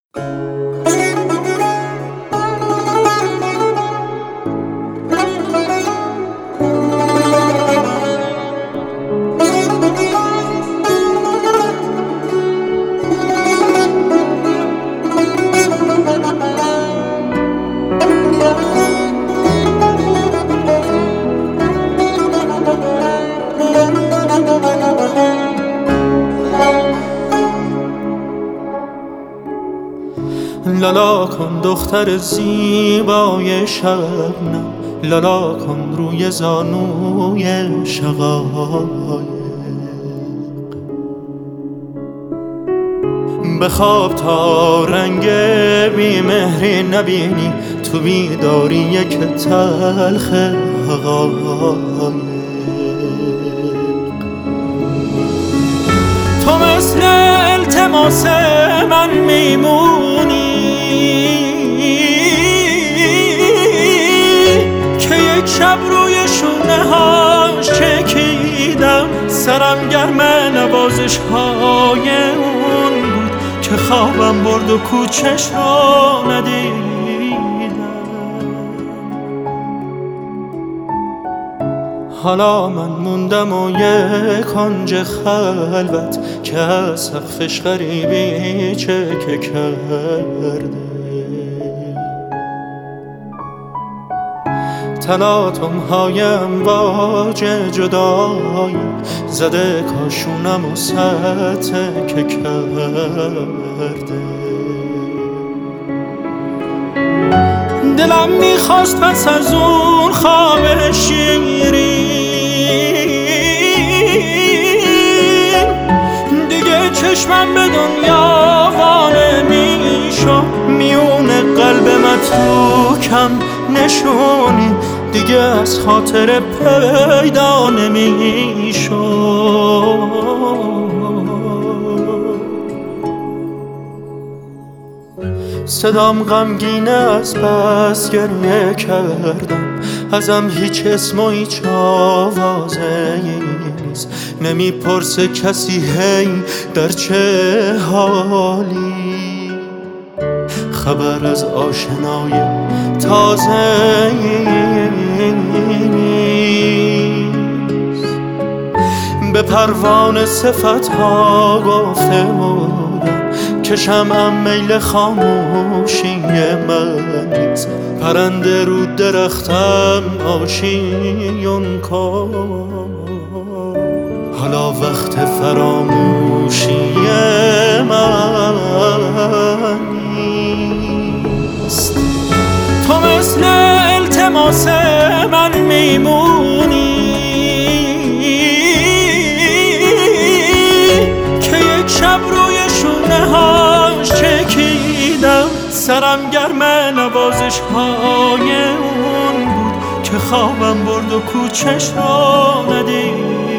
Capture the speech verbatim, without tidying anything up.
لالا کن دختر زیبای شبنم، لالا کن روی زانوی شقایق. بخواب تا رنگ بیمهری نبینی، تو بیداری یک تلخ حقایق. تو مثل التماس من میمونی که یک شب روی شونه هاش چکیدم، سرم گرم نوازش های اون بود که خوابم برد و کوچش رو ندیدم. حالا من موندم و یک کنج خلوت که از سقفش غریبی چکه کرده. تلاطم های امواج جدایی زده کاشونم و سطح کرده. دلم میخواست پس از اون خواب شیرین دیگه چشمم به دنیا وانه میشو، میون قلب متروکم نشونی دیگه از خاطر پیدا نمیشو. صدام غمگینه از بس گریه کردم، ازم هیچ اسم و هیچ آوازه نیست. نمیپرسه کسی هی در چه حالی، خبر از آشنای تازه نیست. به پروانه صفت ها گفته بودم که شمعم میل خاموشی من نیست. پرنده رو درختم آشیون کن، حالا وقت فراموشی من نیست. تو مثل التماس من میمونی که یک شب روی شونه هاش چکیدم، سرم گرم نوازش های اون بود که خوابم برد و کوچش رو ندید.